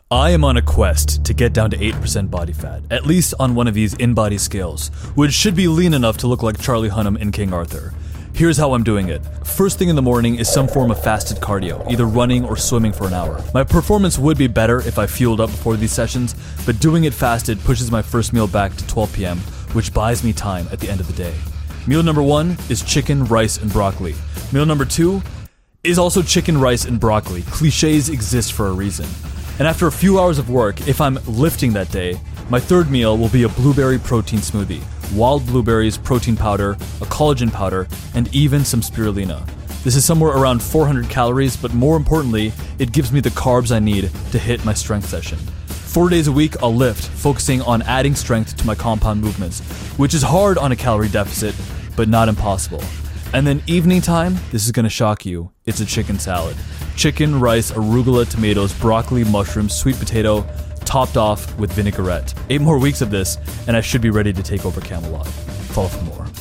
I am on a quest to get down to 8% body fat, at least on one of these in-body scales, which should be lean enough to look like Charlie Hunnam in King Arthur. Here's how I'm doing it. First thing in the morning is some form of fasted cardio, either running or swimming for an hour. My performance would be better if I fueled up before these sessions, but doing it fasted pushes my first meal back to 12 p.m., which buys me time at the end of the day. Meal number 1 is chicken, rice, and broccoli. Meal number 2 is also chicken, rice, and broccoli. Cliches exist for a reason. And after a few hours of work, if I'm lifting that day, my third meal will be a blueberry protein smoothie, wild blueberries, protein powder, a collagen powder, and even some spirulina. This is somewhere around 400 calories, but more importantly, it gives me the carbs I need to hit my strength session. 4 days a week, I'll lift, focusing on adding strength to my compound movements, which is hard on a calorie deficit, but not impossible. And then evening time, this is gonna shock you, it's a chicken salad. Chicken, rice, arugula, tomatoes, broccoli, mushrooms, sweet potato, topped off with vinaigrette. 8 more weeks of this, and I should be ready to take over Camelot. Follow for more.